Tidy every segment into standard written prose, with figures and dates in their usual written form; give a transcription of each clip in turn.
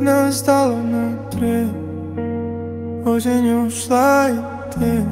холодно стало внутри. Осень ушла, и ты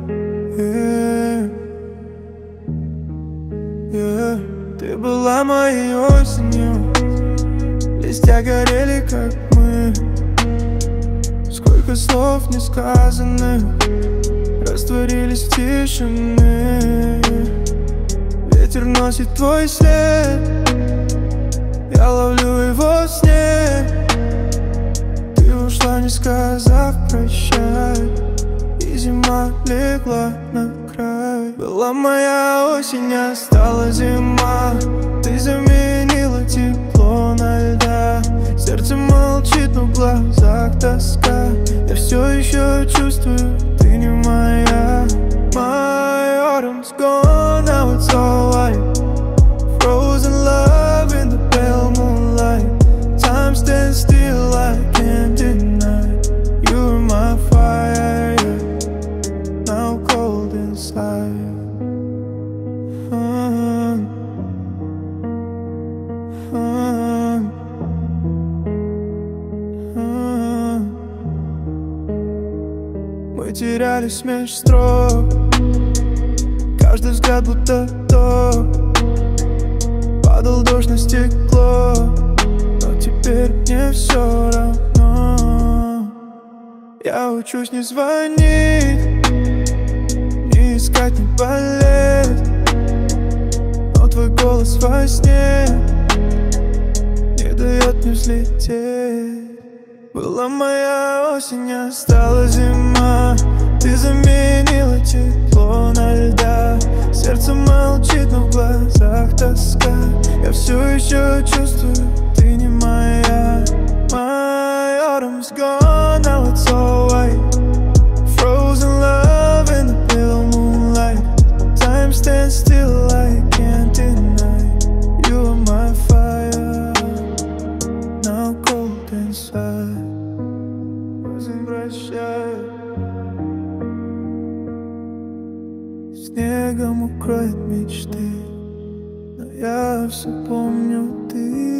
Ты была моей осенью. Листья горели, как мы. Сколько слов не сказанных растворились в тишине. Ветер носит твой след, я ловлю его в сне. Ты ушла, не сказав прощай, и зима легла на край. Была моя осень, а стала зима. Ты заменила тепло на льда. Сердце молчит, но в глазах тоска. Я все еще чувствую, ты не моя. My autumn's gone, now it's all white. Frozen love in the pale moonlight. Time stands still, I can't deny. You're my fire, yeah. Now cold inside. Мы терялись меж строк. Каждый взгляд будто ток. Падал дождь на стекло, но теперь мне все равно. Я учусь не звонить, не искать, не болеть. Но твой голос во сне не дает мне взлететь. Была моя осень, а стала зима. Ты заменила тепло на льда. Сердце молчит, но в глазах тоска. Я все еще чувствую, ты не моя. My autumn's gone, now it's all white. Frozen love in the pale moonlight. Time stands still, I can't deny. You are my fire, now cold inside. Возвращай. Снегом укроет мечты, но я все помню, ты